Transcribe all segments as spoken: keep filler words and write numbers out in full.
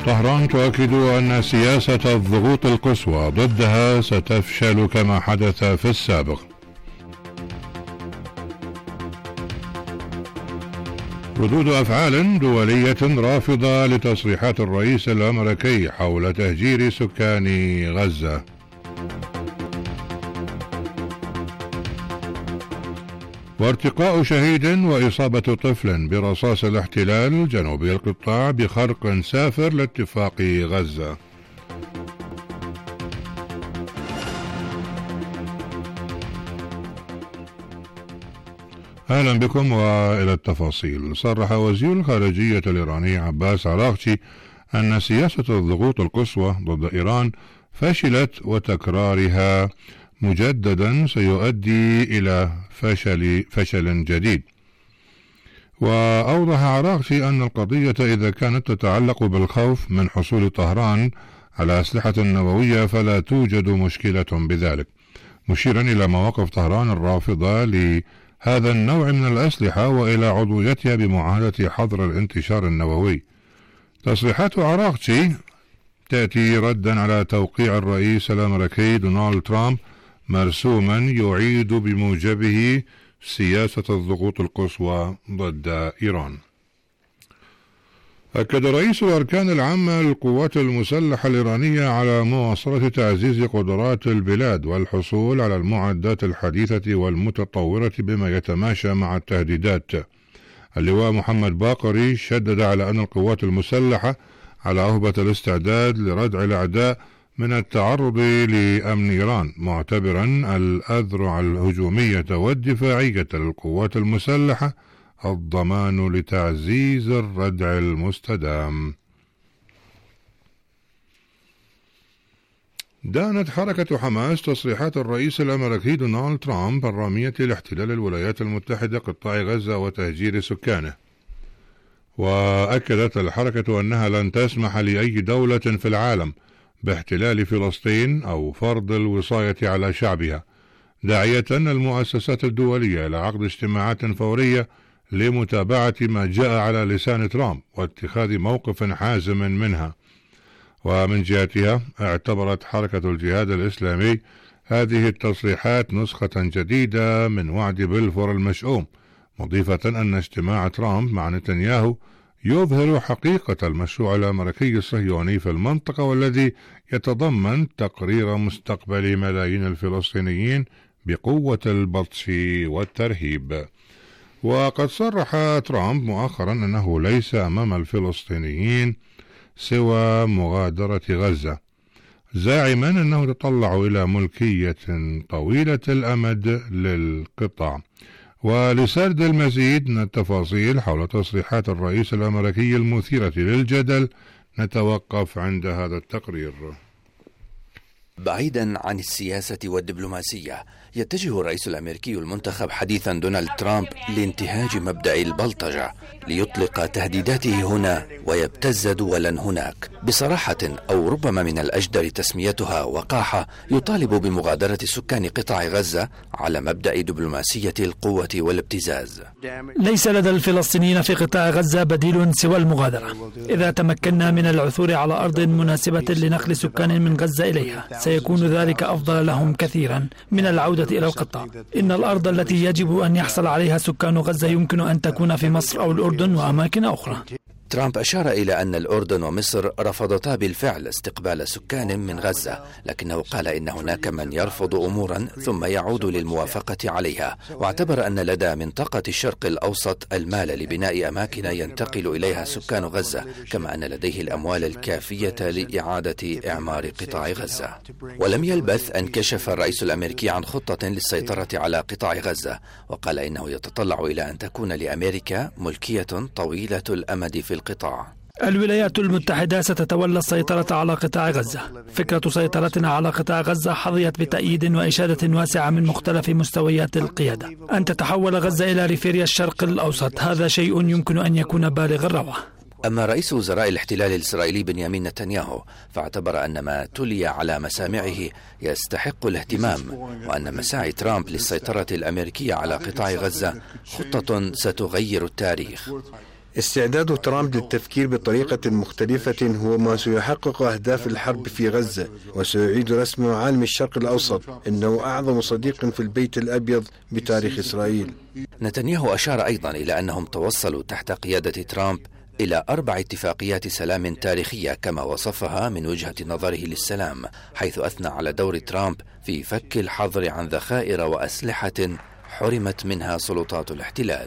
طهران تؤكد أن سياسة الضغوط القصوى ضدها ستفشل كما حدث في السابق. ردود أفعال دولية رافضة لتصريحات الرئيس الأمريكي حول تهجير سكان غزة. وارتقاء شهيد وإصابة طفل برصاص الاحتلال جنوبي القطاع بخرق سافر لاتفاق غزة. أهلا بكم وإلى التفاصيل. صرح وزير الخارجية الإيراني عباس عراقچي أن سياسة الضغوط القصوى ضد إيران فشلت وتكرارها مجددا سيؤدي إلى فشل فشل جديد. وأوضح عراقچي أن القضية إذا كانت تتعلق بالخوف من حصول طهران على أسلحة نووية فلا توجد مشكلة بذلك، مشيرا إلى مواقف طهران الرافضة لهذا النوع من الأسلحة وإلى عضويتها بمعاهدة حظر الانتشار النووي. تصريحات عراقچي تأتي ردا على توقيع الرئيس الأمريكي دونالد ترامب مرسوما يعيد بموجبه سياسة الضغوط القصوى ضد إيران. أكد رئيس الأركان العامة للقوات المسلحة الإيرانية على مواصلة تعزيز قدرات البلاد والحصول على المعدات الحديثة والمتطورة بما يتماشى مع التهديدات. اللواء محمد باقري شدد على أن القوات المسلحة على أهبة الاستعداد لردع الأعداء من التعرض لأمن إيران، معتبرا الأذرع الهجومية والدفاعية للقوات المسلحة الضمان لتعزيز الردع المستدام. دانت حركة حماس تصريحات الرئيس الأمريكي دونالد ترامب الرامية لاحتلال الولايات المتحدة قطاع غزة وتهجير سكانه. وأكدت الحركة أنها لن تسمح لأي دولة في العالم باحتلال فلسطين أو فرض الوصاية على شعبها، داعية المؤسسات الدولية إلى عقد اجتماعات فورية لمتابعة ما جاء على لسان ترامب واتخاذ موقف حازم منها. ومن جهتها اعتبرت حركة الجهاد الإسلامي هذه التصريحات نسخة جديدة من وعد بلفور المشؤوم، مضيفة أن اجتماع ترامب مع نتنياهو يظهر حقيقة المشروع الأمريكي الصهيوني في المنطقة، والذي يتضمن تقرير مستقبل ملايين الفلسطينيين بقوة البطش والترهيب. وقد صرح ترامب مؤخرا أنه ليس أمام الفلسطينيين سوى مغادرة غزة، زاعما أنه يتطلع إلى ملكية طويلة الأمد للقطاع. ولسرد المزيد من التفاصيل حول تصريحات الرئيس الأمريكي المثيرة للجدل نتوقف عند هذا التقرير. بعيدا عن السياسة والدبلوماسية، يتجه الرئيس الأمريكي المنتخب حديثا دونالد ترامب لانتهاج مبدأ البلطجة ليطلق تهديداته هنا ويبتز دولا هناك. بصراحة أو ربما من الأجدر تسميتها وقاحة، يطالب بمغادرة سكان قطاع غزة على مبدأ دبلوماسية القوة والابتزاز. ليس لدى الفلسطينيين في قطاع غزة بديل سوى المغادرة. إذا تمكنا من العثور على أرض مناسبة لنقل سكان من غزة إليها سيكون ذلك أفضل لهم كثيرا من العودة إلى القطاع. إن الأرض التي يجب أن يحصل عليها سكان غزة يمكن أن تكون في مصر أو الأردن وأماكن أخرى. ترامب أشار إلى أن الأردن ومصر رفضتا بالفعل استقبال سكان من غزة، لكنه قال إن هناك من يرفض أمورا ثم يعود للموافقة عليها، واعتبر أن لدى منطقة الشرق الأوسط المال لبناء أماكن ينتقل إليها سكان غزة، كما أن لديه الأموال الكافية لإعادة إعمار قطاع غزة. ولم يلبث أن كشف الرئيس الأمريكي عن خطة للسيطرة على قطاع غزة، وقال إنه يتطلع إلى أن تكون لأمريكا ملكية طويلة الأمد في القطاع. الولايات المتحدة ستتولى السيطرة على قطاع غزة. فكرة سيطرتنا على قطاع غزة حظيت بتأييد وإشادة واسعة من مختلف مستويات القيادة. أن تتحول غزة إلى ريفيريا الشرق الأوسط هذا شيء يمكن أن يكون بالغ الروعة. أما رئيس وزراء الاحتلال الإسرائيلي بنيامين نتنياهو فاعتبر أن ما تلي على مسامعه يستحق الاهتمام، وأن مساعي ترامب للسيطرة الأمريكية على قطاع غزة خطة ستغير التاريخ. استعداد ترامب للتفكير بطريقة مختلفة هو ما سيحقق أهداف الحرب في غزة، وسيعيد رسم عالم الشرق الأوسط إنه أعظم صديق في البيت الأبيض بتاريخ إسرائيل. نتنياهو أشار أيضا إلى أنهم توصلوا تحت قيادة ترامب إلى أربع اتفاقيات سلام تاريخية كما وصفها من وجهة نظره للسلام، حيث أثنى على دور ترامب في فك الحظر عن ذخائر وأسلحة حرمت منها سلطات الاحتلال.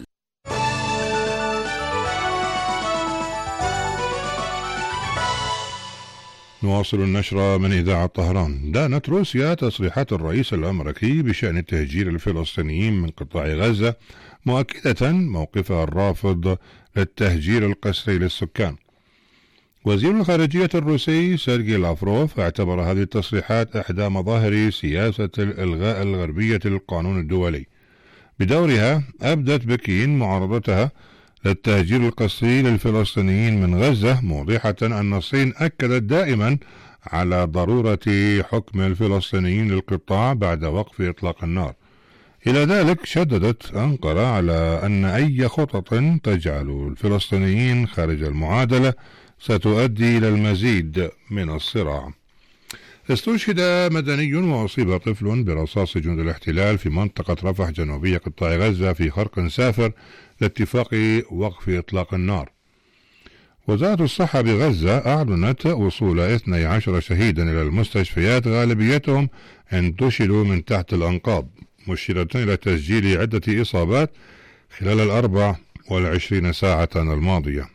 نواصل النشرة من إذاعة طهران. دانت روسيا تصريحات الرئيس الأمريكي بشأن تهجير الفلسطينيين من قطاع غزة، مؤكدة موقفها الرافض للتهجير القسري للسكان. وزير الخارجية الروسي سيرجي لافروف اعتبر هذه التصريحات إحدى مظاهر سياسة الإلغاء الغربية للقانون الدولي. بدورها أبدت بكين معارضتها للتهجير القسري للفلسطينيين من غزة، موضحة أن الصين أكدت دائما على ضرورة حكم الفلسطينيين للقطاع بعد وقف إطلاق النار. إلى ذلك شددت أنقرة على أن أي خطط تجعل الفلسطينيين خارج المعادلة ستؤدي إلى المزيد من الصراع. استشهد مدني وأصيب طفل برصاص جند الاحتلال في منطقة رفح جنوبية قطاع غزة في خرق سافر لاتفاق وقف إطلاق النار. وزارة الصحة بغزة أعلنت وصول اثني عشر شهيدا إلى المستشفيات، غالبيتهم انتشلوا من تحت الأنقاض، مشيرة إلى تسجيل عدة إصابات خلال الأربع والعشرين ساعة الماضية.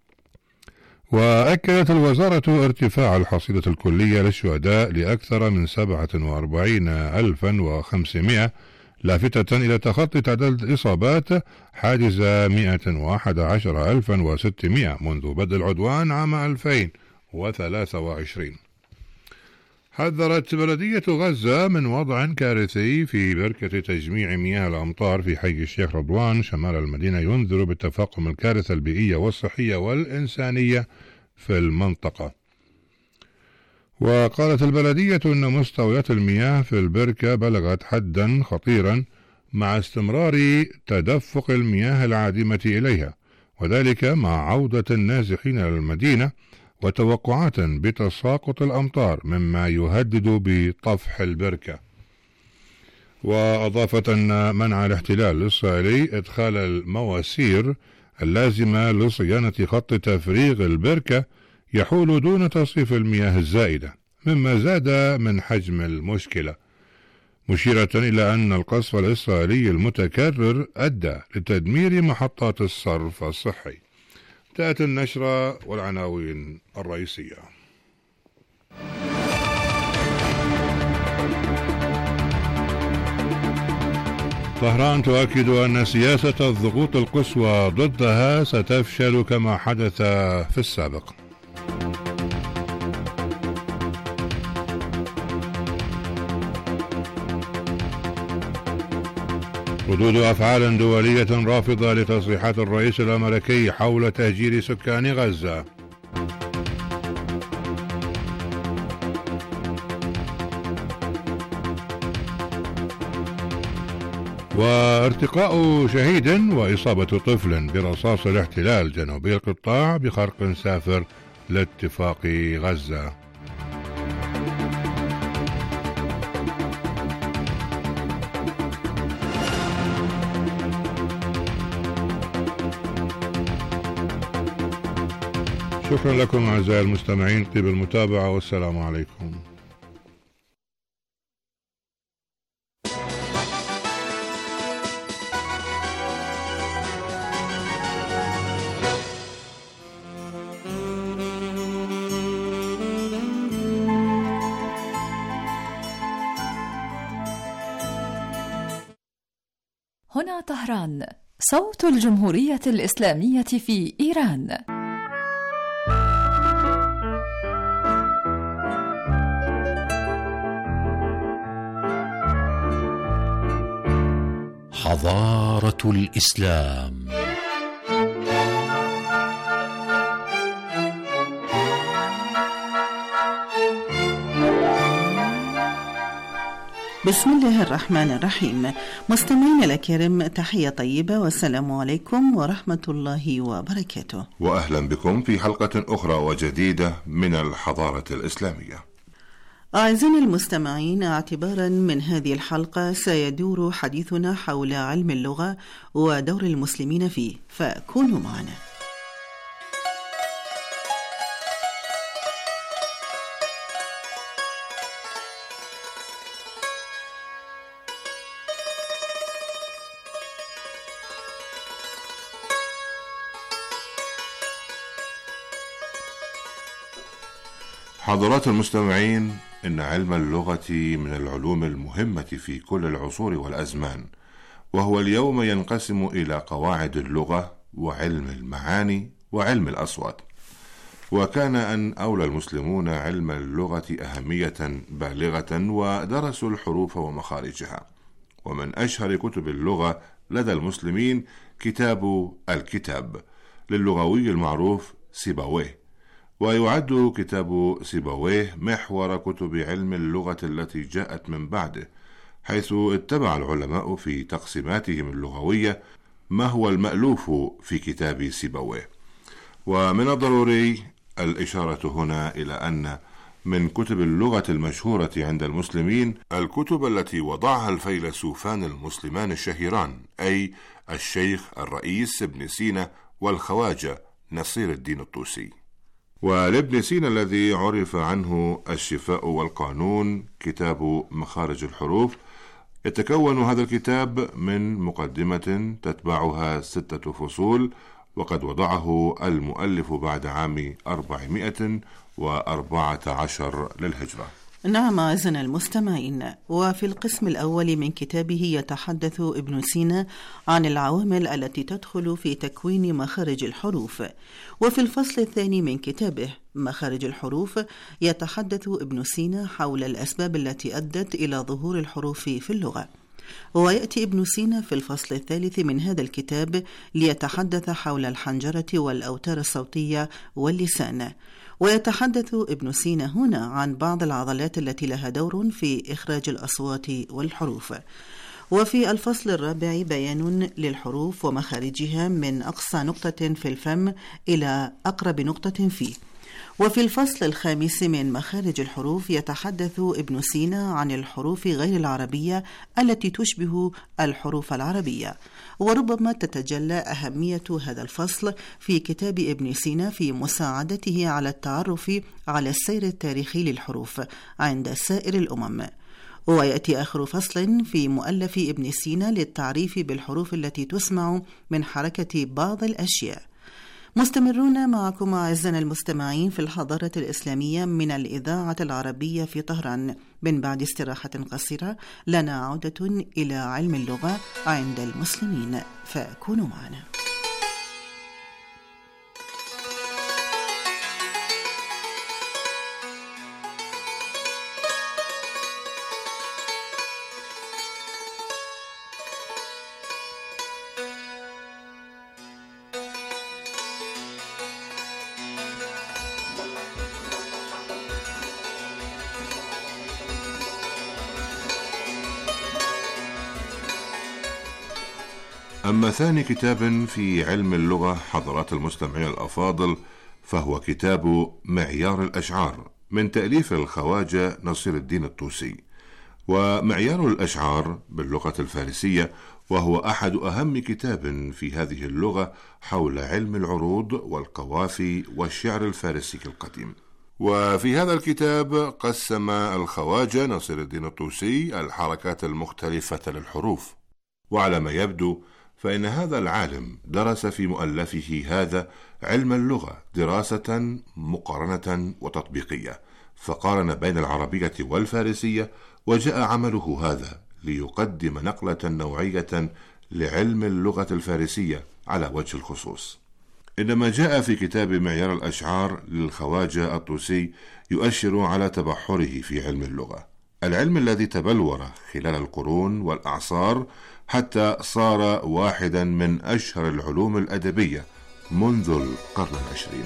وأكدت الوزارة ارتفاع الحصيلة الكلية للشهداء لأكثر من سبعة وأربعين ألفا وخمسمائة، لافتة إلى تخطي تعداد الإصابات حاجز مئة وأحد عشر ألفا وستمائة منذ بدء العدوان عام ألفين وثلاثة وعشرين. حذرت بلدية غزة من وضع كارثي في بركة تجميع مياه الأمطار في حي الشيخ رضوان شمال المدينة، ينذر بتفاقم الكارثة البيئية والصحية والإنسانية في المنطقة. وقالت البلدية أن مستويات المياه في البركة بلغت حدا خطيرا مع استمرار تدفق المياه العادمة إليها، وذلك مع عودة النازحين إلى المدينة وتوقعات بتساقط الأمطار مما يهدد بطفح البركة. وأضافت أن منع الاحتلال الإسرائيلي إدخال المواسير اللازمة لصيانة خط تفريغ البركة يحول دون تصريف المياه الزائدة، مما زاد من حجم المشكلة، مشيرة إلى أن القصف الإسرائيلي المتكرر أدى لتدمير محطات الصرف الصحي. تأتي النشرة والعناوين الرئيسية. طهران تؤكد أن سياسة الضغوط القصوى ضدها ستفشل كما حدث في السابق. ردود أفعال دولية رافضة لتصريحات الرئيس الأمريكي حول تهجير سكان غزة. وارتقاء شهيد وإصابة طفل برصاص الاحتلال جنوبي القطاع بخرق سافر لاتفاق غزة. شكرا لكم أعزائي المستمعين طيب المتابعة والسلام عليكم. هنا طهران، صوت الجمهورية الإسلامية في إيران. حضارة الإسلام. بسم الله الرحمن الرحيم. مستمعينا الكرام، تحية طيبة والسلام عليكم ورحمة الله وبركاته، وأهلا بكم في حلقة أخرى وجديدة من الحضارة الإسلامية. أعزائنا المستمعين، اعتبارا من هذه الحلقة سيدور حديثنا حول علم اللغة ودور المسلمين فيه، فكونوا معنا. حضرات المستمعين، إن علم اللغة من العلوم المهمة في كل العصور والأزمان، وهو اليوم ينقسم إلى قواعد اللغة وعلم المعاني وعلم الأصوات. وكان أن أولى المسلمون علم اللغة أهمية بالغة ودرسوا الحروف ومخارجها. ومن أشهر كتب اللغة لدى المسلمين كتاب الكتاب للغوي المعروف سيبويه، ويعد كتاب سيبويه محور كتب علم اللغة التي جاءت من بعده، حيث اتبع العلماء في تقسيماتهم اللغوية ما هو المألوف في كتاب سيبويه. ومن الضروري الإشارة هنا إلى أن من كتب اللغة المشهورة عند المسلمين الكتب التي وضعها الفيلسوفان المسلمان الشهيران، أي الشيخ الرئيس ابن سينا والخواجة نصير الدين الطوسي. ولابن سينا الذي عرف عنه الشفاء والقانون كتاب مخارج الحروف. يتكون هذا الكتاب من مقدمة تتبعها ستة فصول، وقد وضعه المؤلف بعد عام أربعمائة وأربعة عشر للهجرة. نعم أعزائنا المستمعين، وفي القسم الأول من كتابه يتحدث ابن سينا عن العوامل التي تدخل في تكوين مخارج الحروف. وفي الفصل الثاني من كتابه مخارج الحروف يتحدث ابن سينا حول الأسباب التي أدت إلى ظهور الحروف في اللغة. ويأتي ابن سينا في الفصل الثالث من هذا الكتاب ليتحدث حول الحنجرة والأوتار الصوتية واللسان. ويتحدث ابن سينا هنا عن بعض العضلات التي لها دور في إخراج الأصوات والحروف. وفي الفصل الرابع بيان للحروف ومخارجها من أقصى نقطة في الفم إلى أقرب نقطة فيه. وفي الفصل الخامس من مخارج الحروف يتحدث ابن سينا عن الحروف غير العربية التي تشبه الحروف العربية. وربما تتجلى أهمية هذا الفصل في كتاب ابن سينا في مساعدته على التعرف على السير التاريخي للحروف عند سائر الأمم. ويأتي آخر فصل في مؤلف ابن سينا للتعريف بالحروف التي تسمع من حركة بعض الأشياء. مستمرون معكم أعزائنا المستمعين في الحضارة الإسلامية من الإذاعة العربية في طهران. من بعد استراحة قصيرة لنا عودة إلى علم اللغة عند المسلمين، فكونوا معنا. أما ثاني كتاب في علم اللغة حضرات المستمعين الأفاضل فهو كتاب معيار الأشعار من تأليف الخواجة نصير الدين الطوسي. ومعيار الأشعار باللغة الفارسية وهو أحد أهم كتاب في هذه اللغة حول علم العروض والقوافي والشعر الفارسي القديم. وفي هذا الكتاب قسم الخواجة نصير الدين الطوسي الحركات المختلفة للحروف. وعلى ما يبدو فإن هذا العالم درس في مؤلفه هذا علم اللغة دراسة مقارنة وتطبيقية، فقارن بين العربية والفارسية، وجاء عمله هذا ليقدم نقلة نوعية لعلم اللغة الفارسية على وجه الخصوص. إنما جاء في كتاب معيار الأشعار للخواجة الطوسي يؤشر على تبحره في علم اللغة، العلم الذي تبلور خلال القرون والأعصار حتى صار واحدا من أشهر العلوم الأدبية منذ القرن العشرين.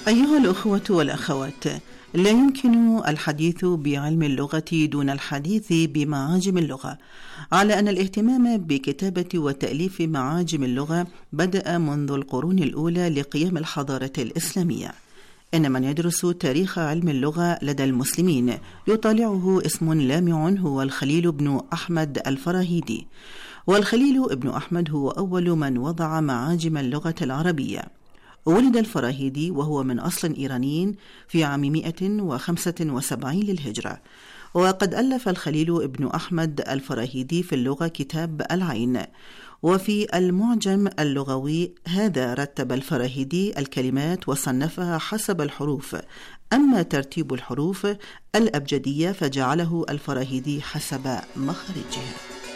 أيها الأخوة والأخوات، لا يمكن الحديث بعلم اللغة دون الحديث بمعاجم اللغة، على أن الاهتمام بكتابة وتأليف معاجم اللغة بدأ منذ القرون الأولى لقيام الحضارة الإسلامية. إن من يدرس تاريخ علم اللغة لدى المسلمين يطالعه اسم لامع هو الخليل بن أحمد الفراهيدي. والخليل بن أحمد هو أول من وضع معاجم اللغة العربية. ولد الفراهيدي وهو من أصل إيراني في عام مئة وخمسة وسبعين للهجرة، وقد ألف الخليل بن أحمد الفراهيدي في اللغة كتاب العين. وفي المعجم اللغوي هذا رتب الفراهيدي الكلمات وصنفها حسب الحروف، أما ترتيب الحروف الأبجدية فجعله الفراهيدي حسب مخرجها.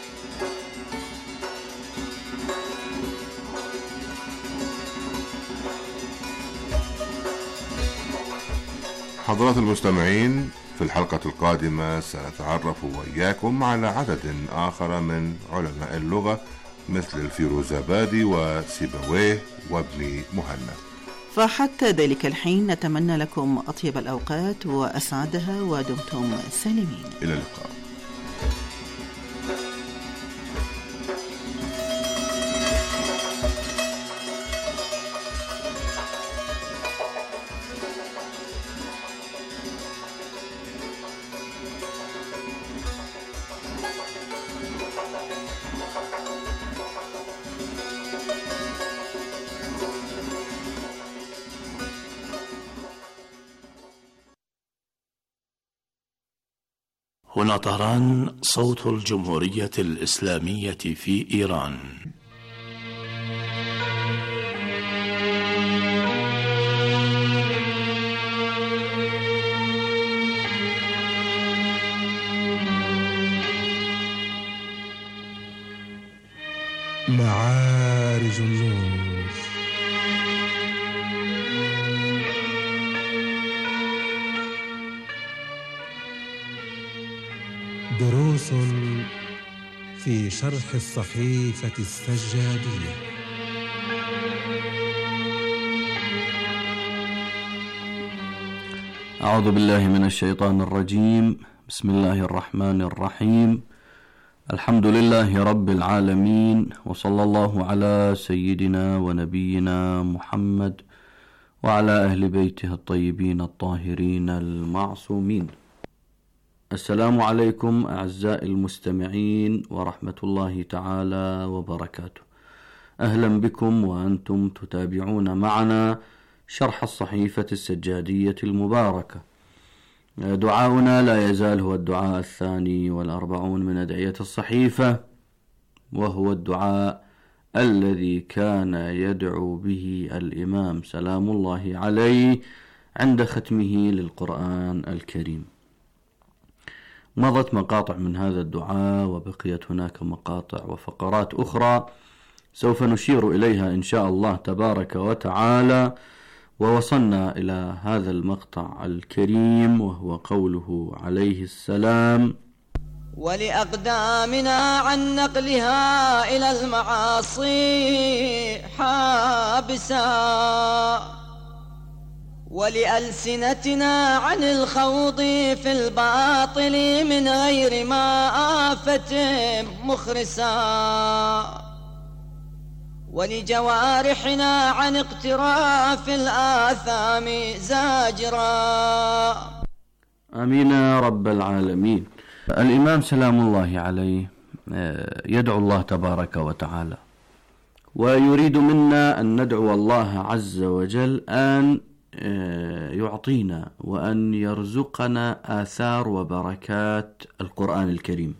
حضرات المستمعين، في الحلقة القادمة سنتعرف وإياكم على عدد آخر من علماء اللغة مثل الفيروزابادي وسيبويه وابن مهنا. فحتى ذلك الحين نتمنى لكم أطيب الأوقات وأسعدها، ودمتم سالمين. إلى اللقاء. هنا طهران، صوت الجمهورية الإسلامية في إيران. معارج النور. دروس في شرح الصحيفة السجادية. أعوذ بالله من الشيطان الرجيم. بسم الله الرحمن الرحيم. الحمد لله رب العالمين، وصلى الله على سيدنا ونبينا محمد وعلى أهل بيته الطيبين الطاهرين المعصومين. السلام عليكم أعزائي المستمعين ورحمة الله تعالى وبركاته. أهلا بكم وأنتم تتابعون معنا شرح الصحيفة السجادية المباركة. دعاؤنا لا يزال هو الدعاء الثاني والأربعون من أدعية الصحيفة، وهو الدعاء الذي كان يدعو به الإمام سلام الله عليه عند ختمه للقرآن الكريم. مضت مقاطع من هذا الدعاء، وبقيت هناك مقاطع وفقرات أخرى سوف نشير إليها إن شاء الله تبارك وتعالى. ووصلنا إلى هذا المقطع الكريم، وهو قوله عليه السلام: ولأقدامنا عن نقلها إلى المعاصي حابسا، ولألسنتنا عن الخوض في الباطل من غير ما آفة مخرسا، ولجوارحنا عن اقتراف الآثام زاجرا. آمين يا رب العالمين. الإمام سلام الله عليه يدعو الله تبارك وتعالى، ويريد منا أن ندعو الله عز وجل أن يعطينا وأن يرزقنا آثار وبركات القرآن الكريم.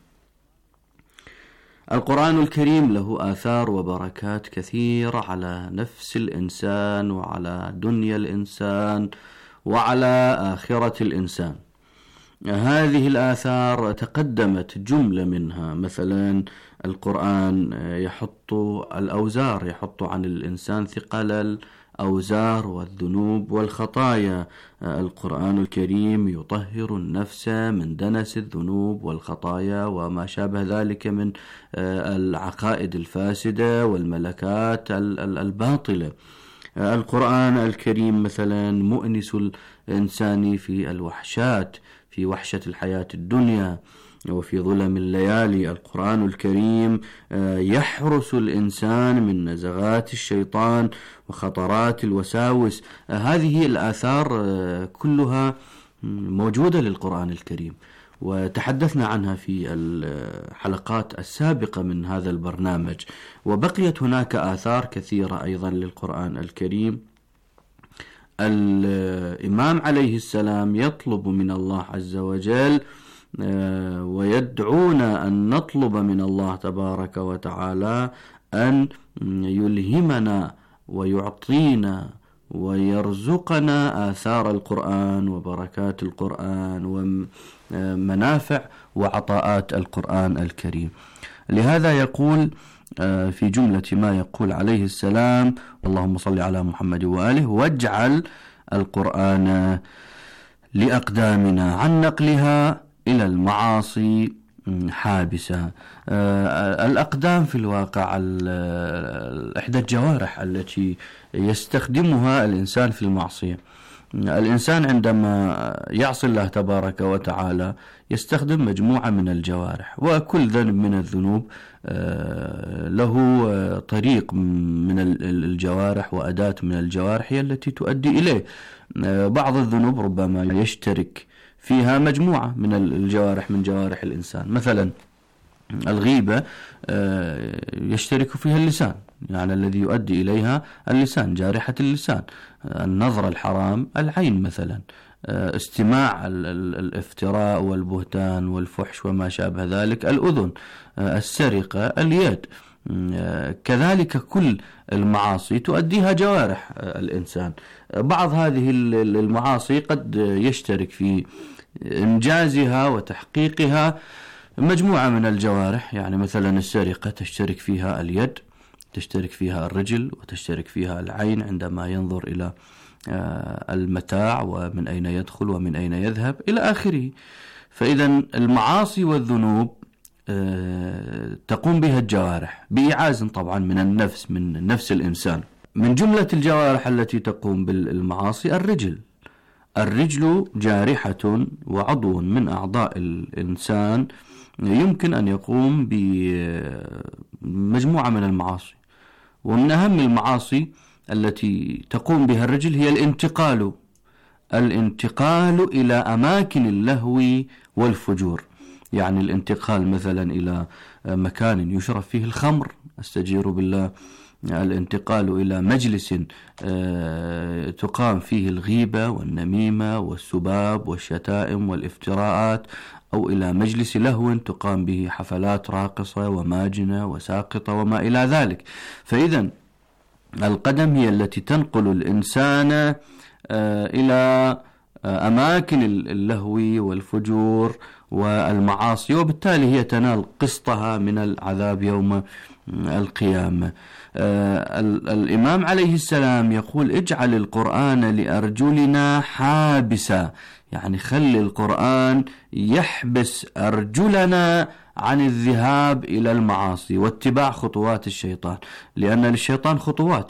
القرآن الكريم له آثار وبركات كثيرة على نفس الإنسان وعلى دنيا الإنسان وعلى آخرة الإنسان. هذه الآثار تقدمت جملة منها، مثلا القرآن يحط الأوزار، يحط عن الإنسان ثقل الأوزار والذنوب والخطايا. القرآن الكريم يطهر النفس من دنس الذنوب والخطايا وما شابه ذلك من العقائد الفاسدة والملكات الباطلة. القرآن الكريم مثلا مؤنس الإنسان في الوحشات، في وحشة الحياة الدنيا وفي ظلم الليالي. القرآن الكريم يحرس الإنسان من نزغات الشيطان وخطرات الوساوس. هذه الآثار كلها موجودة للقرآن الكريم، وتحدثنا عنها في الحلقات السابقة من هذا البرنامج. وبقيت هناك آثار كثيرة أيضا للقرآن الكريم. الإمام عليه السلام يطلب من الله عز وجل ويدعونا أن نطلب من الله تبارك وتعالى أن يلهمنا ويعطينا ويرزقنا آثار القرآن وبركات القرآن ومنافع وعطاءات القرآن الكريم. لهذا يقول في جملة ما يقول عليه السلام: اللهم صل على محمد وآله واجعل القرآن لأقدامنا عن نقلها إلى المعاصي حابسة. الأقدام في الواقع إحدى الجوارح التي يستخدمها الإنسان في المعصية. الإنسان عندما يعصي الله تبارك وتعالى يستخدم مجموعة من الجوارح، وكل ذنب من الذنوب له طريق من الجوارح وأداة من الجوارح هي التي تؤدي إليه. بعض الذنوب ربما يشترك فيها مجموعة من الجوارح من جوارح الإنسان، مثلا الغيبة يشترك فيها اللسان، يعني الذي يؤدي إليها اللسان، جارحة اللسان. النظر الحرام العين مثلا، استماع الافتراء والبهتان والفحش وما شابه ذلك الأذن، السرقة اليد. كذلك كل المعاصي تؤديها جوارح الإنسان. بعض هذه المعاصي قد يشترك في إنجازها وتحقيقها مجموعة من الجوارح، يعني مثلا السرقة تشترك فيها اليد، تشترك فيها الرجل، وتشترك فيها العين عندما ينظر إلى المتاع ومن أين يدخل ومن أين يذهب إلى آخره. فإذا المعاصي والذنوب تقوم بها الجوارح بإعاز طبعا من النفس، من نفس الإنسان. من جملة الجوارح التي تقوم بالمعاصي الرجل. الرجل جارحة وعضو من أعضاء الإنسان يمكن أن يقوم بمجموعة من المعاصي، ومن أهم المعاصي التي تقوم بها الرجل هي الانتقال الانتقال إلى أماكن اللهو والفجور. يعني الانتقال مثلا إلى مكان يشرب فيه الخمر، استجير بالله، الانتقال إلى مجلس تقام فيه الغيبة والنميمة والسباب والشتائم والافتراءات، أو إلى مجلس لهو تقام به حفلات راقصة وماجنة وساقطة وما إلى ذلك. فإذا القدم هي التي تنقل الإنسان إلى أماكن اللهو والفجور والمعاصي، وبالتالي هي تنال قسطها من العذاب يوم القيامة. الإمام عليه السلام يقول: اجعل القرآن لأرجلنا حابسا، يعني خلي القرآن يحبس أرجلنا عن الذهاب إلى المعاصي واتباع خطوات الشيطان، لأن للشيطان خطوات،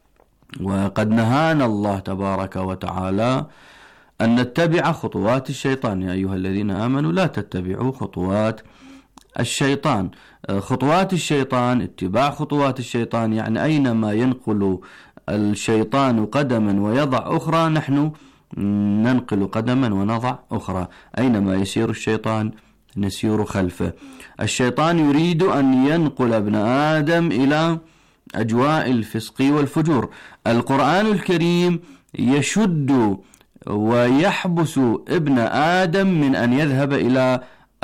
وقد نهانا الله تبارك وتعالى أن نتبع خطوات الشيطان. يا أيها الذين آمنوا لا تتبعوا خطوات الشيطان. خطوات الشيطان، اتباع خطوات الشيطان، يعني أينما ينقل الشيطان قدما ويضع أخرى نحن ننقل قدما ونضع أخرى. أينما يسير الشيطان نسير خلفه. الشيطان يريد أن ينقل ابن آدم إلى أجواء الفسق والفجور. القرآن الكريم يشد ويحبس ابن آدم من أن يذهب إلى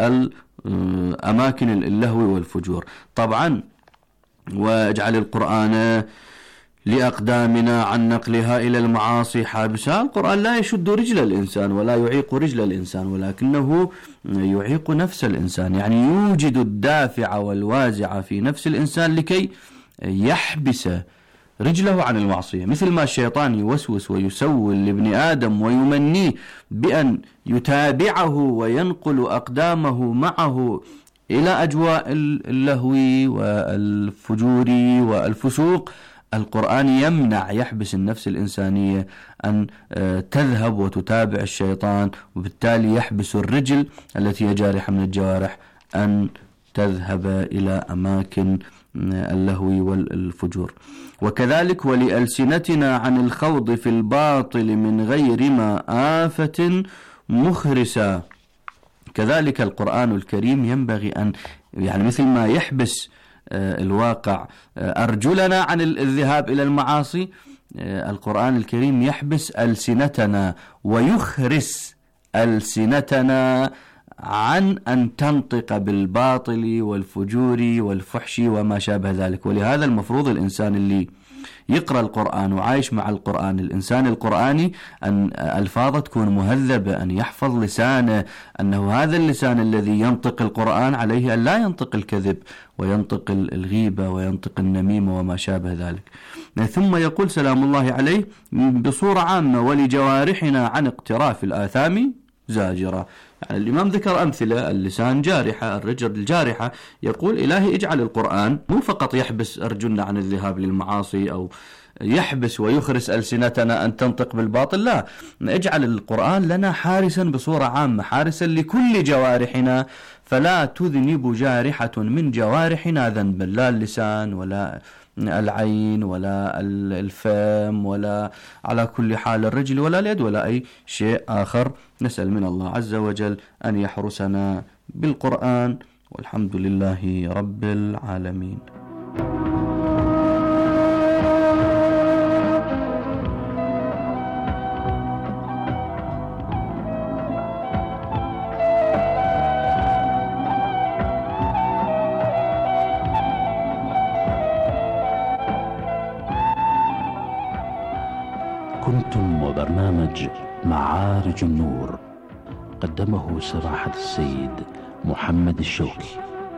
أماكن اللهو والفجور. طبعا واجعل القرآن لأقدامنا عن نقلها إلى المعاصي حابسا. القرآن لا يشد رجل الإنسان ولا يعيق رجل الإنسان، ولكنه يعيق نفس الإنسان، يعني يوجد الدافع والوازع في نفس الإنسان لكي يحبس رجله عن المعصية. مثل ما الشيطان يوسوس ويسول لابن آدم ويمنيه بأن يتابعه وينقل أقدامه معه إلى أجواء اللهو والفجور والفسوق، القرآن يمنع، يحبس النفس الإنسانية أن تذهب وتتابع الشيطان، وبالتالي يحبس الرجل التي هي جارحة من الجوارح أن تذهب إلى أماكن اللهو والفجور. وكذلك ولألسنتنا عن الخوض في الباطل من غير ما آفة مخرسة. كذلك القرآن الكريم ينبغي أن يعني مثل ما يحبس الواقع أرجلنا عن الذهاب إلى المعاصي، القرآن الكريم يحبس ألسنتنا ويخرس ألسنتنا عن أن تنطق بالباطل والفجور والفحش وما شابه ذلك. ولهذا المفروض الإنسان اللي يقرأ القرآن وعايش مع القرآن، الإنسان القرآني، أن ألفاظه تكون مهذبة، أن يحفظ لسانه، أنه هذا اللسان الذي ينطق القرآن عليه أن لا ينطق الكذب وينطق الغيبة وينطق النميمة وما شابه ذلك. ثم يقول سلام الله عليه بصورة عامة: ولجوارحنا عن اقتراف الآثام زاجرة. يعني الإمام ذكر أمثلة: اللسان جارحة، الرجل الجارحة. يقول إلهي اجعل القرآن مو فقط يحبس أرجلنا عن الذهاب للمعاصي أو يحبس ويخرس ألسنتنا أن تنطق بالباطل، لا، اجعل القرآن لنا حارسا بصورة عامة، حارسا لكل جوارحنا، فلا تذنب جارحة من جوارحنا ذنبا، لا اللسان ولا العين ولا الفم ولا على كل حال الرجل ولا اليد ولا أي شيء آخر. نسأل من الله عز وجل أن يحرسنا بالقرآن، والحمد لله رب العالمين. كنتم وبرنامج معارج النور، قدمه سماحة السيد محمد الشوكي.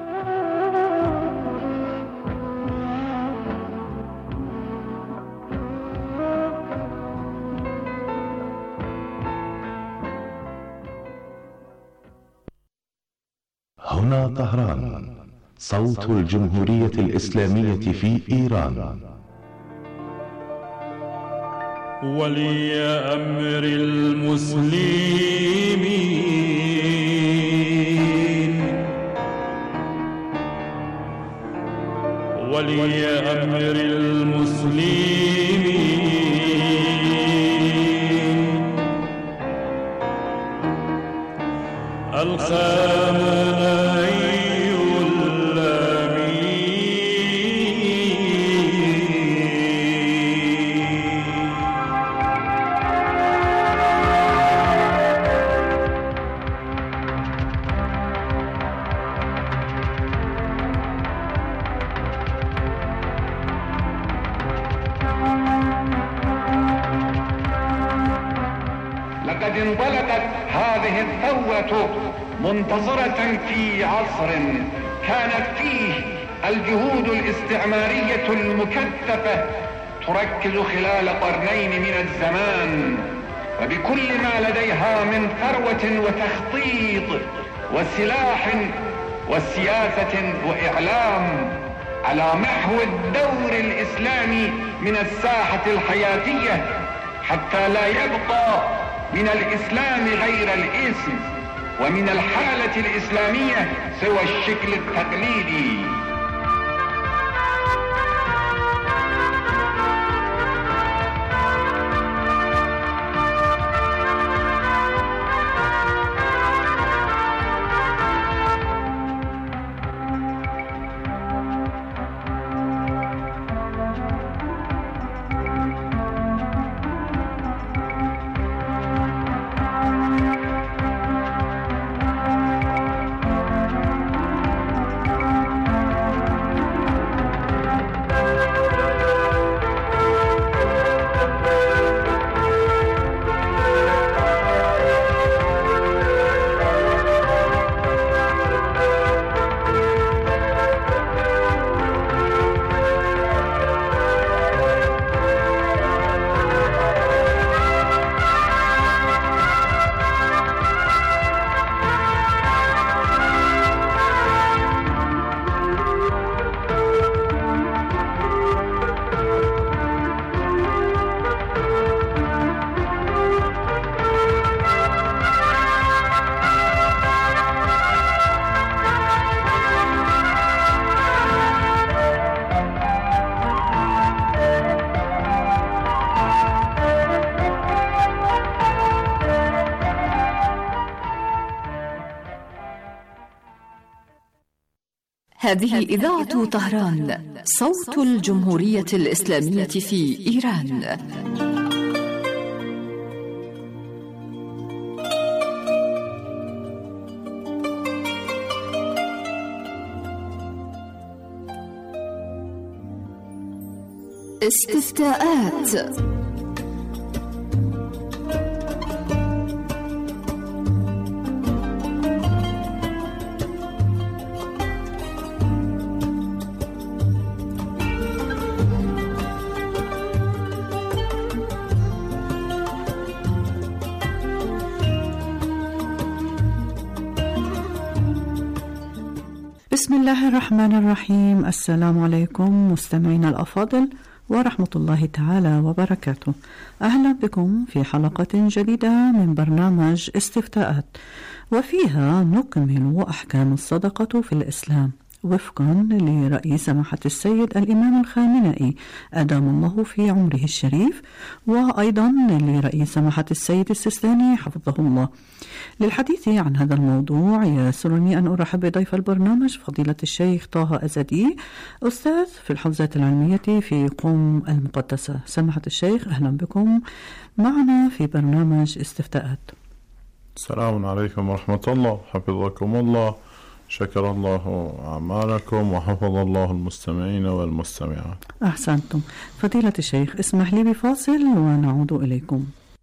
هنا طهران، صوت الجمهورية الإسلامية في إيران. ولي أمر المسلمين، ولي أمر المسلمين، الخامنئي انطلقت هذه الثورة منتصرة في عصر كانت فيه الجهود الاستعمارية المكثفة تركز خلال قرنين من الزمان وبكل ما لديها من ثروة وتخطيط وسلاح وسياسة وإعلام على محو الدور الإسلامي من الساحة الحياتية، حتى لا يبقى من الإسلام غير الاسم ومن الحالة الإسلامية سوى الشكل التقليدي. هذه إذاعة طهران، صوت الجمهورية الإسلامية في إيران. استفتاءات. بسم الله الرحمن الرحيم. السلام عليكم مستمعينا الأفاضل ورحمة الله تعالى وبركاته. أهلا بكم في حلقة جديدة من برنامج استفتاءات، وفيها نكمل أحكام الصدقة في الإسلام وفقا لرأي سماحة السيد الإمام الخامنئي أدام الله في عمره الشريف، وأيضا لرأي سماحة السيد السيستاني حفظه الله. للحديث عن هذا الموضوع يسرني أن أرحب بضيف البرنامج فضيلة الشيخ طه أزدي، أستاذ في الحوزات العلمية في قم المقدسة. سماحة الشيخ أهلا بكم معنا في برنامج استفتاءات. السلام عليكم ورحمة الله، حفظكم الله، شكر الله أعمالكم وحفظ الله المستمعين والمستمعات. أحسنتم. فضيلة الشيخ اسمح لي بفاصل ونعود إليكم.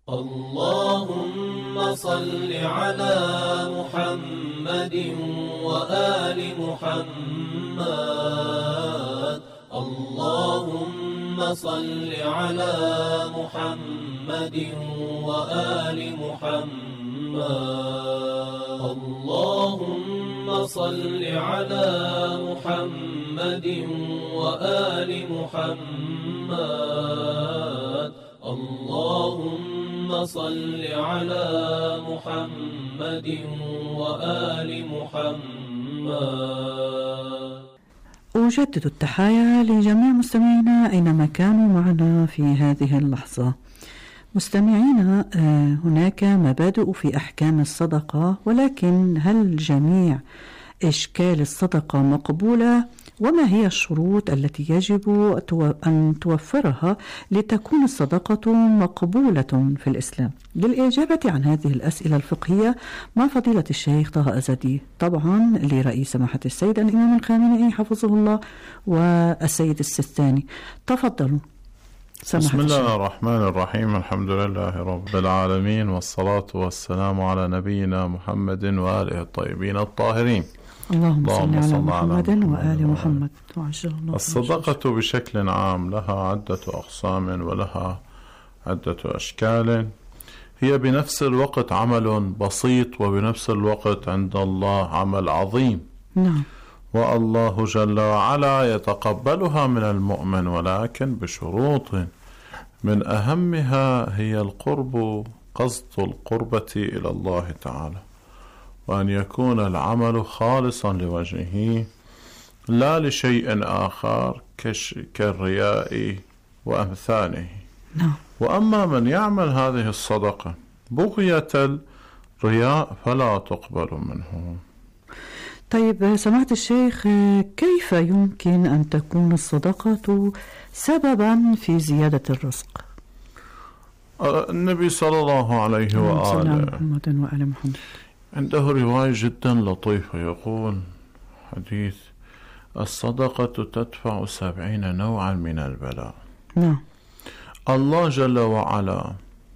اللهم صل على محمد وآل محمد. اللهم صل على محمد وآل محمد. اللهم صل على محمد وآل محمد. اللهم صل على محمد وآل محمد. أجدد التحايا لجميع مستمعينا أينما كانوا معنا في هذه اللحظة. مستمعينا، هناك مبادئ في أحكام الصدقة، ولكن هل جميع إشكال الصدقة مقبولة؟ وما هي الشروط التي يجب أن توفرها لتكون الصدقة مقبولة في الإسلام؟ للإجابة عن هذه الأسئلة الفقهية مع فضيلة الشيخ طه أزدي، طبعا لرئيس سماحة السيد الإمام الخامنئي حفظه الله والسيد السيستاني. تفضلوا. بسم الله الرحمن الرحيم. الحمد لله رب العالمين، والصلاة والسلام على نبينا محمد وآله الطيبين الطاهرين. اللهم صل على محمد وآل محمد. الصدقة بشكل عام لها عدة أقسام ولها عدة أشكال. هي بنفس الوقت عمل بسيط وبنفس الوقت عند الله عمل عظيم. نعم. والله جل وعلا يتقبلها من المؤمن، ولكن بشروط، من أهمها هي القرب، قصد القربة إلى الله تعالى، وأن يكون العمل خالصا لوجهه لا لشيء آخر كالرياء وأمثاله. نعم. وأما من يعمل هذه الصدقة بغية الرياء فلا تقبل منه. طيب سماحة الشيخ، كيف يمكن أن تكون الصدقة سببا في زيادة الرزق؟ النبي صلى الله عليه وآله محمد وآل محمد عنده رواية جدا لطيفة، يقول حديث: الصدقة تدفع سبعين نوعا من البلاء. نعم. الله جل وعلا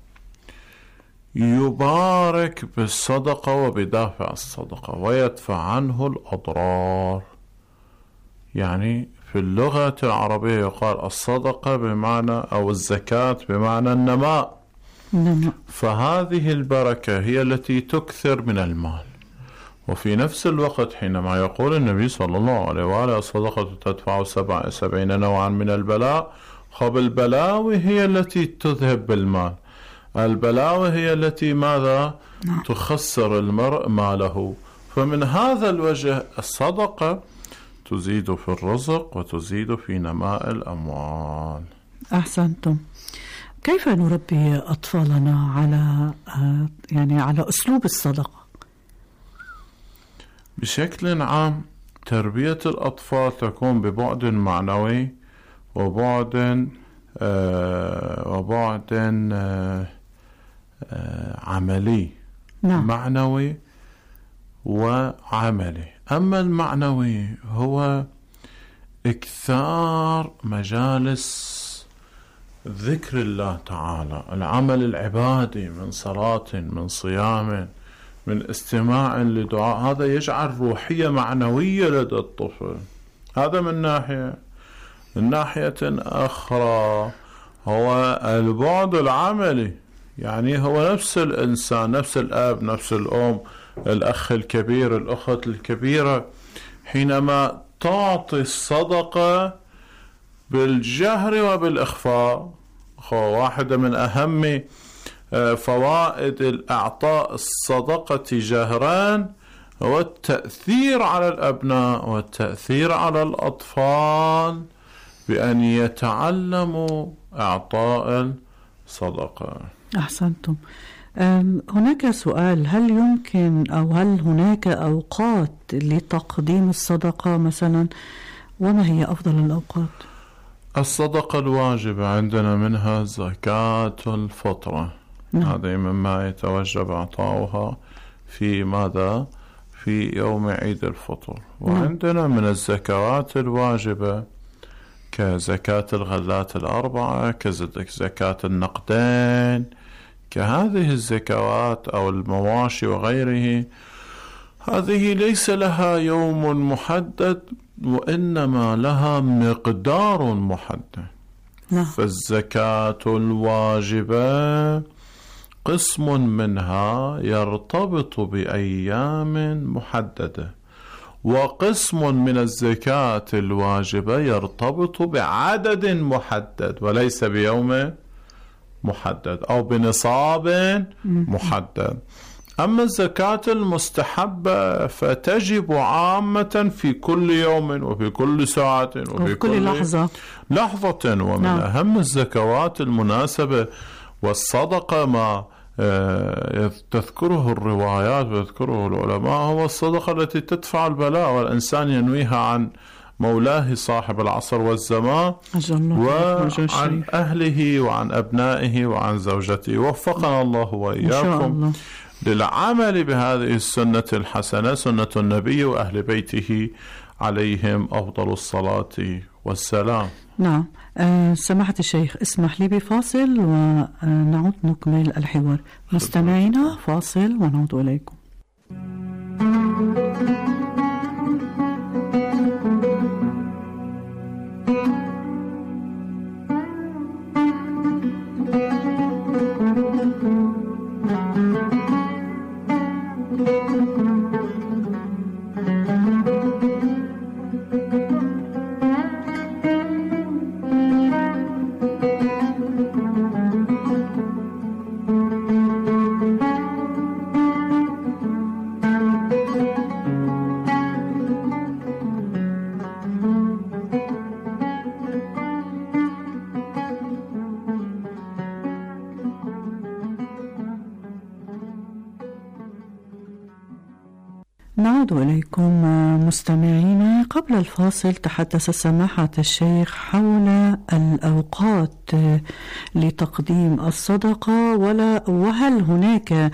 يبارك بالصدقة وبدافع الصدقة ويدفع عنه الأضرار. يعني في اللغة العربية يقال الصدقة بمعنى أو الزكاة بمعنى النماء. نعم. فهذه البركة هي التي تكثر من المال. وفي نفس الوقت حينما يقول النبي صلى الله عليه وآله الصدقة تدفع سبع سبعين نوعا من البلاء، خب البلاوي هي التي تذهب بالمال. البلاوي هي التي ماذا؟ نعم. تخسر المرء ماله. فمن هذا الوجه الصدقة تزيد في الرزق وتزيد في نماء الأموال. أحسنتم. كيف نربي أطفالنا على يعني على أسلوب الصدقة؟ بشكل عام تربية الأطفال تكون ببعد معنوي وبعد آه وبعد آه آه عملي. نعم. معنوي وعملي. أما المعنوي هو إكثار مجالس ذكر الله تعالى، العمل العبادي من صلاة، من صيام، من استماع لدعاء، هذا يجعل روحية معنوية لدى الطفل. هذا من ناحية. من ناحية أخرى هو البعد العملي، يعني هو نفس الإنسان، نفس الأب، نفس الأم، الأخ الكبير، الأخت الكبيرة، حينما تعطي الصدقة بالجهر وبالإخفاء. واحدة من أهم فوائد الإعطاء الصدقة جهران هو التأثير على الأبناء والتأثير على الأطفال بأن يتعلموا إعطاء الصدقة. أحسنتم. هناك سؤال، هل يمكن أو هل هناك أوقات لتقديم الصدقة مثلا؟ وما هي أفضل الأوقات؟ الصدقة الواجبة عندنا منها زكاة الفطرة. نعم. هذه مما يتوجب إعطاؤها في ماذا؟ في يوم عيد الفطر. وعندنا من الزكوات الواجبة كزكاة الغلات الأربعة، كزكاة النقدين، كهذه الزكوات أو المواشي وغيره. هذه ليس لها يوم محدد وإنما لها مقدار محدد. نعم. فالزكاة الواجبة قسم منها يرتبط بأيام محددة، وقسم من الزكاة الواجبة يرتبط بعدد محدد وليس بيوم محدد أو بنصاب محدد. أما الزكاة المستحبة فتجب عامة في كل يوم وفي كل ساعة وفي كل, كل لحظة لحظة ومن نعم. أهم الزكوات المناسبة والصدقة ما تذكره الروايات ويذكره العلماء هو الصدقة التي تدفع البلاء، والإنسان ينويها عن مولاه صاحب العصر والزمان وعن أهله وعن أبنائه وعن زوجته. وفقنا الله وإياكم للعمل بهذه السنة الحسنة، سنة النبي وأهل بيته عليهم أفضل الصلاة والسلام. نعم. أه سماحة الشيخ، اسمح لي بفاصل ونعود نكمل الحوار. مستمعينا فاصل ونعود إليكم. نعود إليكم مستمعينا. قبل الفاصل تحدث سماحة الشيخ حول الأوقات لتقديم الصدقة، ولا وهل هناك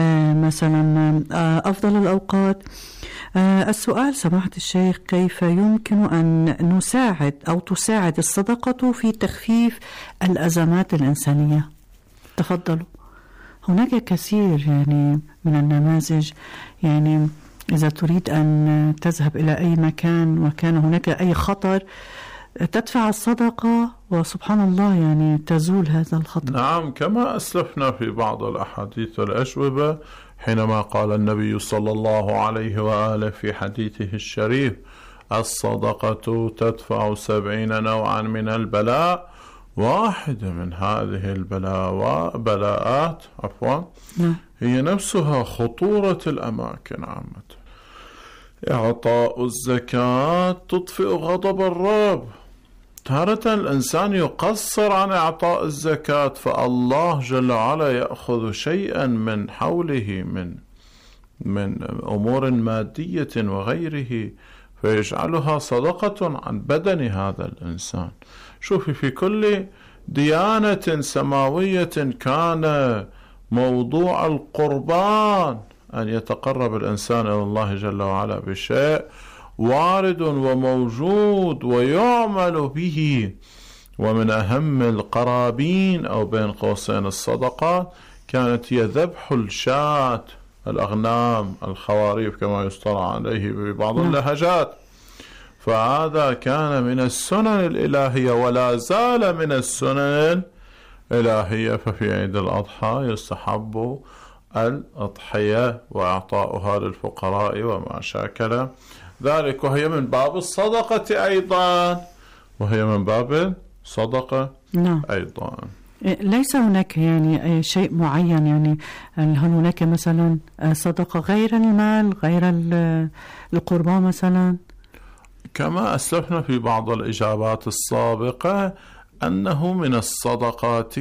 مثلا أفضل الأوقات. السؤال سماحة الشيخ، كيف يمكن أن نساعد أو تساعد الصدقة في تخفيف الأزمات الإنسانية؟ تفضلوا. هناك كثير يعني من النماذج، يعني إذا تريد أن تذهب إلى أي مكان وكان هناك أي خطر تدفع الصدقة وسبحان الله يعني تزول هذا الخطر. نعم، كما أسلفنا في بعض الأحاديث والأجوبة حينما قال النبي صلى الله عليه وآله في حديثه الشريف: الصدقة تدفع سبعين نوعا من البلاء، واحدة من هذه البلاء بلاءات عفوا هي نفسها خطورة الأماكن عامة. إعطاء الزكاة تطفئ غضب الرب. تارة الإنسان يقصر عن إعطاء الزكاة فالله جل وعلا يأخذ شيئا من حوله من من أمور مادية وغيره فيجعلها صدقة عن بدن هذا الإنسان. شوفي، في كل ديانة سماوية كان موضوع القربان أن يتقرب الإنسان إلى الله جل وعلا بشيء وارد وموجود ويعمل به. ومن أهم القرابين أو بين قوسين الصدقات كانت هي ذبح الشاة، الأغنام، الخواريف كما يصطلح عليه ببعض اللهجات. فهذا كان من السنن الإلهية ولا زال من السنن الإلهية. ففي عيد الأضحى يستحب الأضحية وإعطاؤها للفقراء وما شاكل ذلك، وهي من باب الصدقة أيضا، وهي من باب الصدقة نعم. أيضا. ليس هناك يعني شيء معين، يعني هل هناك مثلا صدقة غير المال، غير القربان مثلا؟ كما أسلفنا في بعض الإجابات السابقة أنه من الصدقات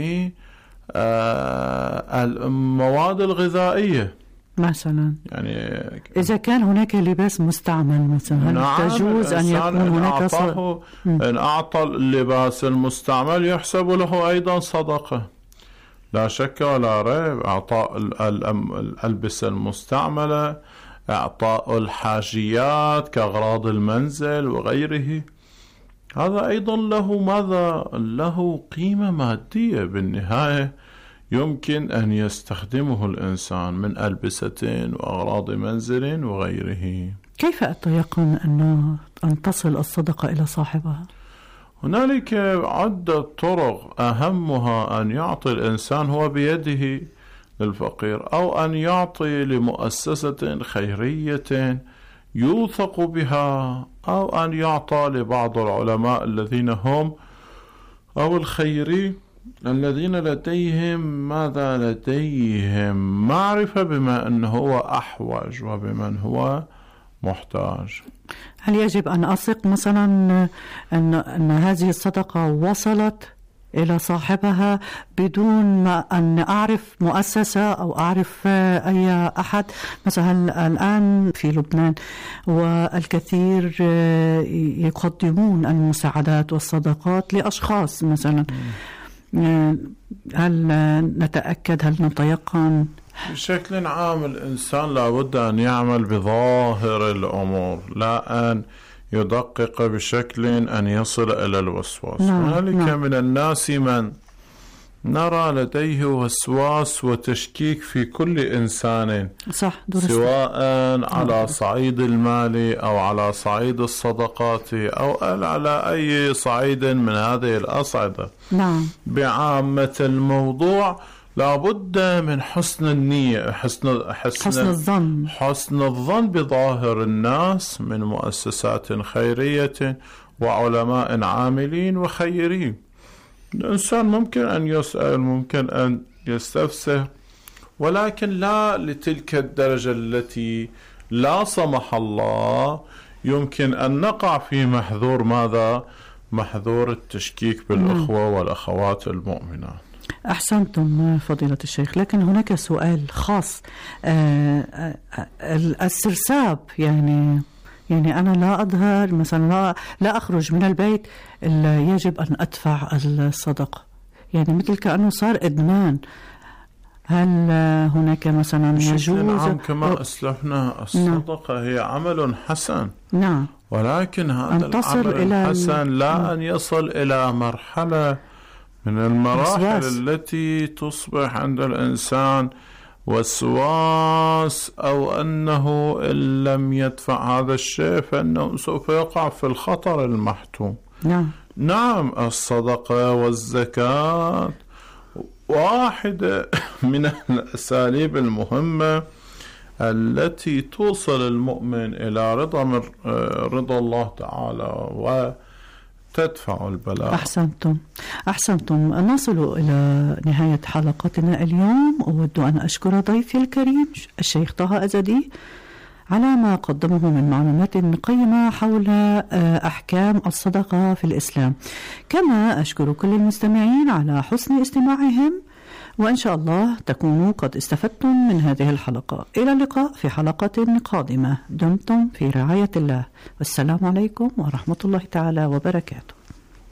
المواد الغذائية مثلا، يعني إذا كان هناك لباس مستعمل مثلا، هل نعم تجوز أن يكون هناك صدقة؟ إن أعطى اللباس المستعمل يحسب له أيضا صدقة، لا شك ولا ريب. أعطاء الألبسة المستعملة، إعطاء الحاجيات كأغراض المنزل وغيره، هذا أيضا له ماذا؟ له قيمة مادية بالنهاية يمكن أن يستخدمه الإنسان من ألبسة وأغراض منزل وغيره. كيف أتيقن أن أن تصل الصدقة إلى صاحبها؟ هنالك عدة طرق، أهمها أن يعطي الإنسان هو بيده للفقير، أو أن يعطي لمؤسسة خيرية يوثق بها، أو أن يعطى لبعض العلماء الذين هم أو الخيري الذين لديهم ماذا؟ لديهم معرفة بما أنه هو أحوج وبمن هو محتاج. هل يجب أن أثق مثلا أن, أن هذه الصدقة وصلت إلى صاحبها بدون ما أن أعرف مؤسسة أو أعرف أي أحد؟ مثلا الآن في لبنان والكثير يقدمون المساعدات والصدقات لأشخاص مثلا، هل نتأكد، هل نتيقن؟ بشكل عام الإنسان لابد أن يعمل بظاهر الأمور، لا أن يدقق بشكل أن يصل إلى الوسواس. هنالك نعم. من الناس من نرى لديه وسواس وتشكيك في كل إنسان، صح، سواء على صعيد المال أو على صعيد الصدقات أو على أي صعيد من هذه الأصعدة. نعم. بعامة الموضوع لابد من حسن النية، حسن, حسن, حسن الظن حسن الظن بظاهر الناس من مؤسسات خيرية وعلماء عاملين وخيرين. الإنسان ممكن أن يسأل، ممكن أن يستفسر، ولكن لا لتلك الدرجة التي لا سمح الله يمكن أن نقع في محذور ماذا؟ محذور التشكيك بالأخوة والأخوات المؤمنات. أحسنتم فضيلة الشيخ، لكن هناك سؤال خاص. السرساب، يعني يعني أنا لا أظهر مثلا، لا, لا أخرج من البيت إلا يجب أن أدفع الصدقة، يعني مثل كأنه صار إدمان. هل هناك مثلا يجوز؟ نعم، كما أسلفنا الصدقة نعم. هي عمل حسن، نعم، ولكن هذا العمل الحسن لا نعم. أن يصل إلى مرحلة من المراحل وسواس. التي تصبح عند الإنسان وسواس، أو أنه إن لم يدفع هذا الشيء فإنه سوف يقع في الخطر المحتوم. نعم. نعم، الصدقة والزكاة واحدة من الأساليب المهمة التي توصل المؤمن إلى رضا من رضا الله تعالى و تدفع البلاء. أحسنتم أحسنتم نصل إلى نهاية حلقتنا اليوم. أود أن أشكر ضيفي الكريم الشيخ طه أزدي على ما قدمه من معلومات قيمة حول أحكام الصدقة في الإسلام، كما أشكر كل المستمعين على حسن استماعهم، وإن شاء الله تكونوا قد استفدتم من هذه الحلقة. إلى اللقاء في حلقة قادمة. دمتم في رعاية الله، والسلام عليكم ورحمة الله تعالى وبركاته.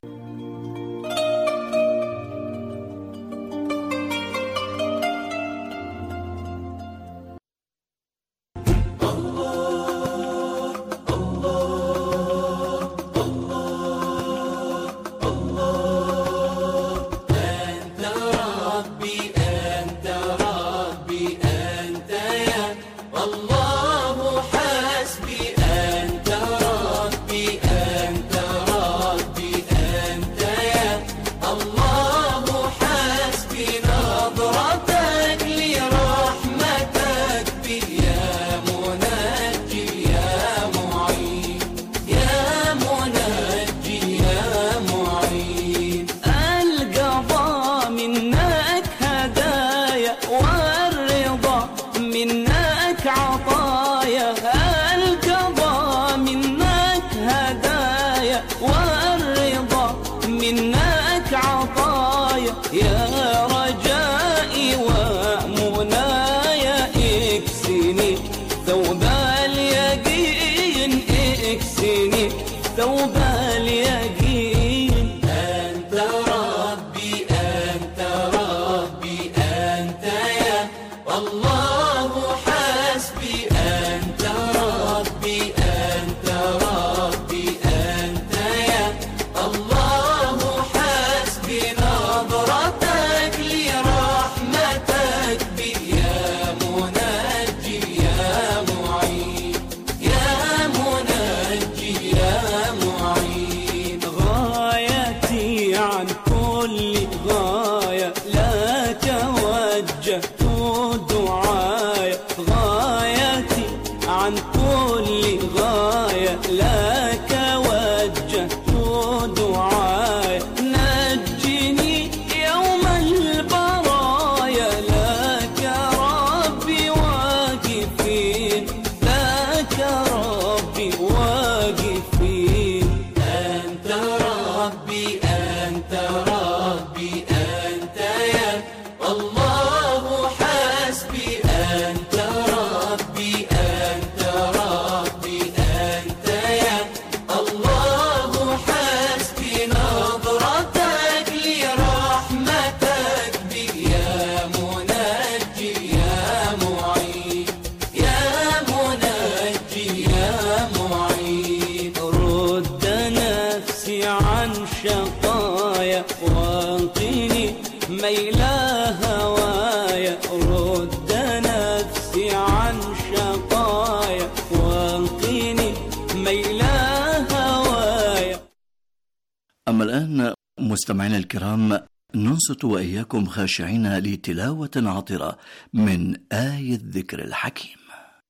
أما الآن مستمعينا الكرام، ننصت وإياكم خاشعين لتلاوة عطرة من آية الذكر الحكيم.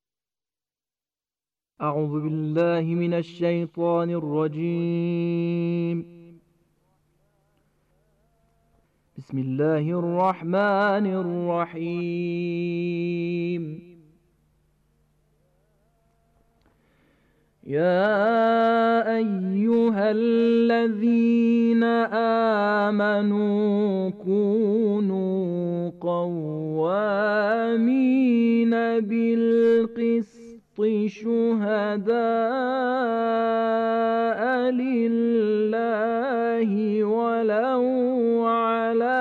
أعوذ بالله من الشيطان الرجيم. بسم الله الرحمن الرحيم. يا أيها الذين آمنوا كونوا قوامين بالقسط شهداء لله ولو على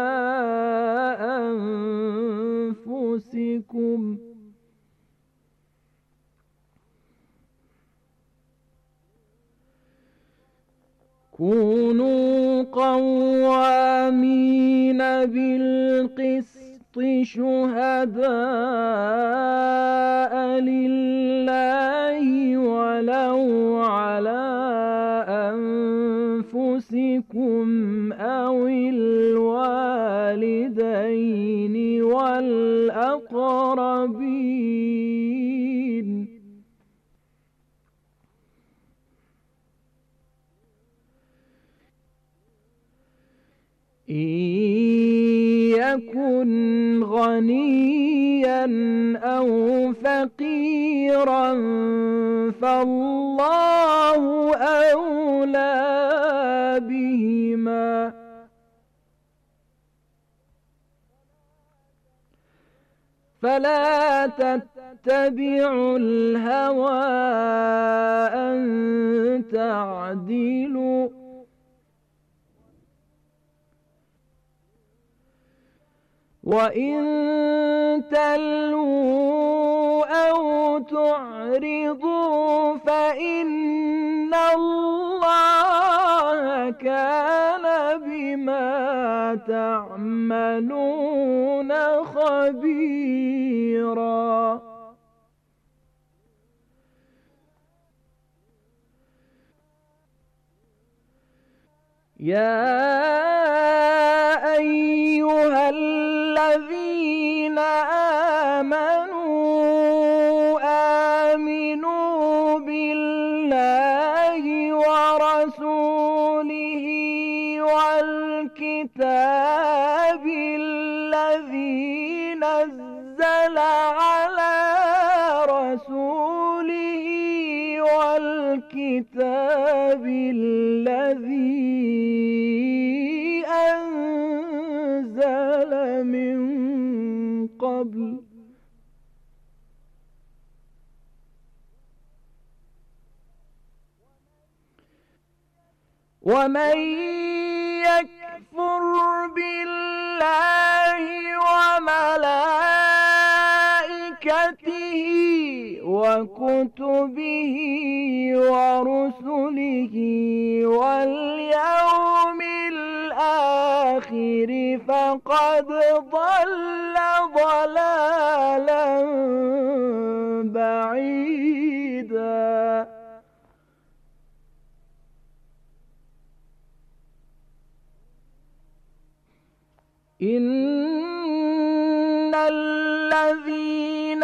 أنفسكم كونوا قوامين بالقسط شهداء لله ولو على أنفسكم أو الوالدين والأقربين إن يكن غنيا أو فقيرا فالله أولى بهما فلا تتبعوا الهوى أن تعدلوا وإن تلووا أو تعرضوا فإن الله كان بما تعملون خبيرا. يا أيها الذين آمنوا آمنوا بالله ورسوله والكتاب الذي نزل على رسوله والكتاب الذي أنزل من قبل ومن يكفر بالله وملائكته وكتبه ورسله واليوم الآخر فقد ضل ضلالا بعيدا. إن الذين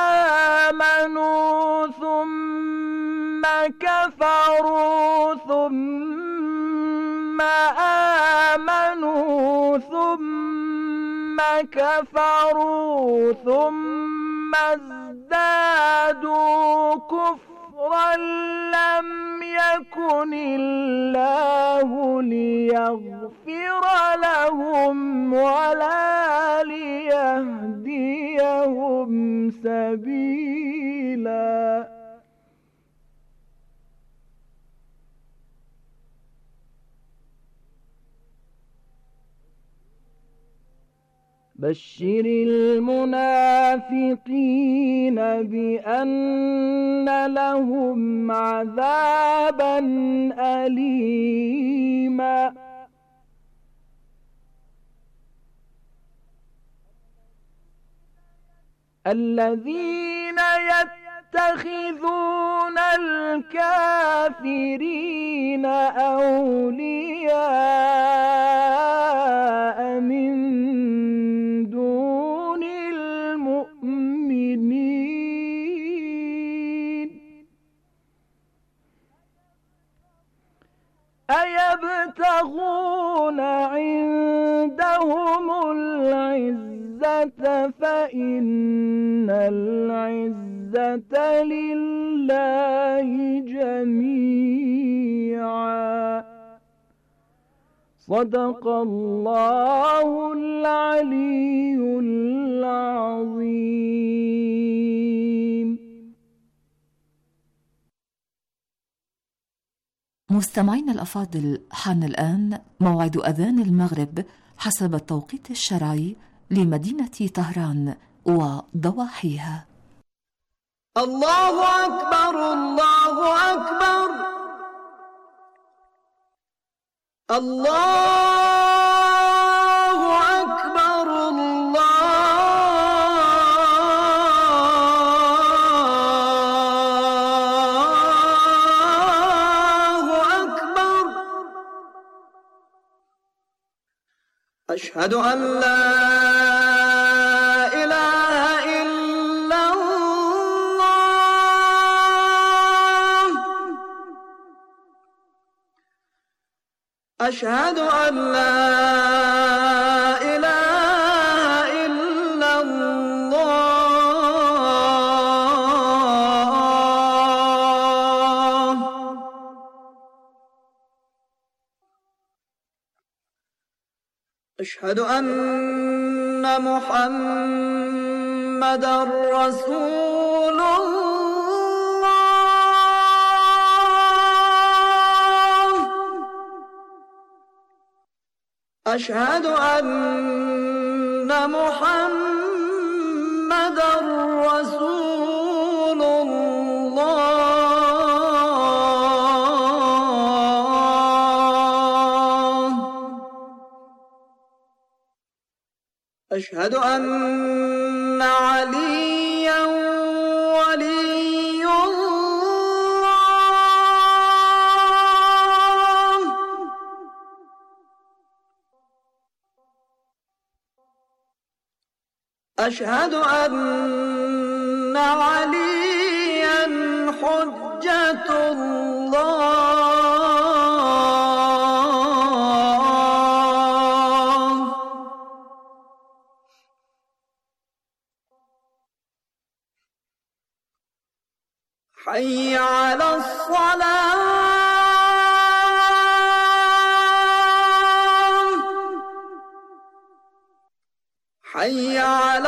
آمنوا ثم كفروا ثم آمنوا ثم كفروا ثم ازدادوا كفرا لم يكن الله ليغفر لهم ولا ليهديهم سبيلا. بشر المنافقين بأن لهم عذابا أليما. الذين يتخذون الكافرين أولياء من دون المؤمنين أيبتغون عندهم العزة فإن العزة لله جميعا. صدق الله العلي العظيم. مستمعينا الأفاضل، حان الآن موعد أذان المغرب حسب التوقيت الشرعي لمدينة طهران وضواحيها. الله أكبر الله أكبر الله أكبر الله أكبر. أشهد أن لا أشهد أن لا إله إلا الله. أشهد أن محمدا رسول الله أشهد أن محمدًا رسول الله أشهد أن عليًّا ولي الله أشهد أن عليًّا حجة الله حي على الصلاة حي على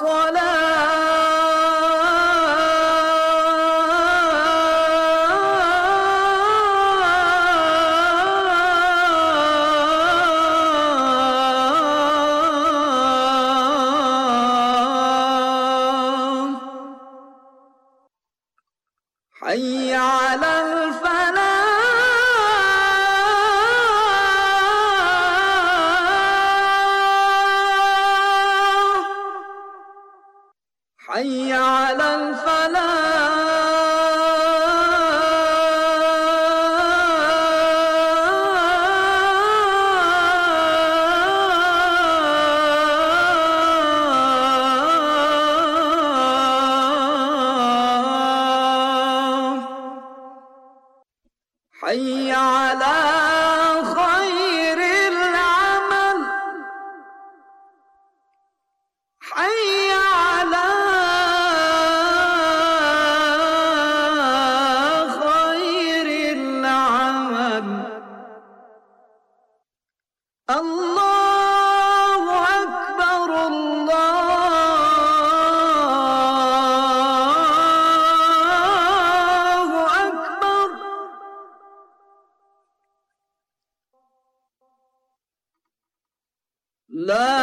الصلاة حي على الفلاح حي على الفلاح حي على خير العمل حي على خير العمل الله أكبر الله أكبر لا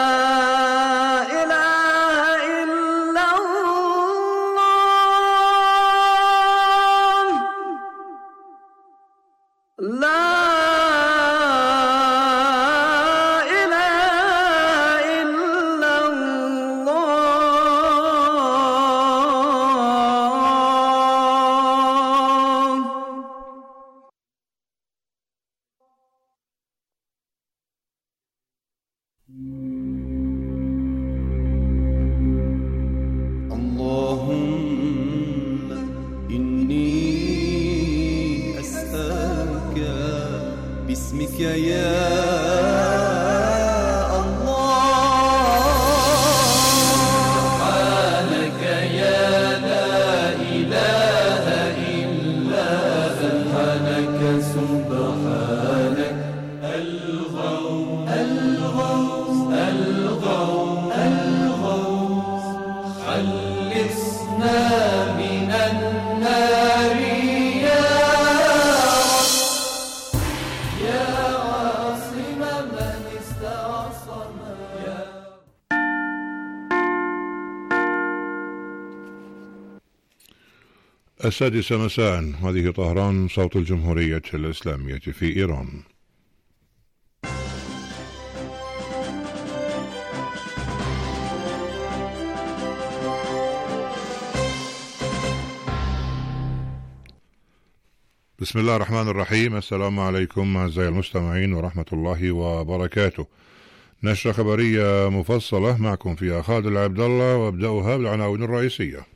إله إلا الله لا إله إلا الله اللهم إني أسألك باسمك يا سبحانك يا لا إله إلا سبحانك سبحانك الغوث الغوث الغوث الغوث خلصنا من النار يا رب يا عاصم من استعصم يا السادسة مساء، هذه طهران، صوت الجمهورية الإسلامية في إيران. بسم الله الرحمن الرحيم. السلام عليكم أعزائي المستمعين ورحمة الله وبركاته. نشرة خبرية مفصلة معكم فيها خالد العبد الله، وابدأها بالعناوين الرئيسية.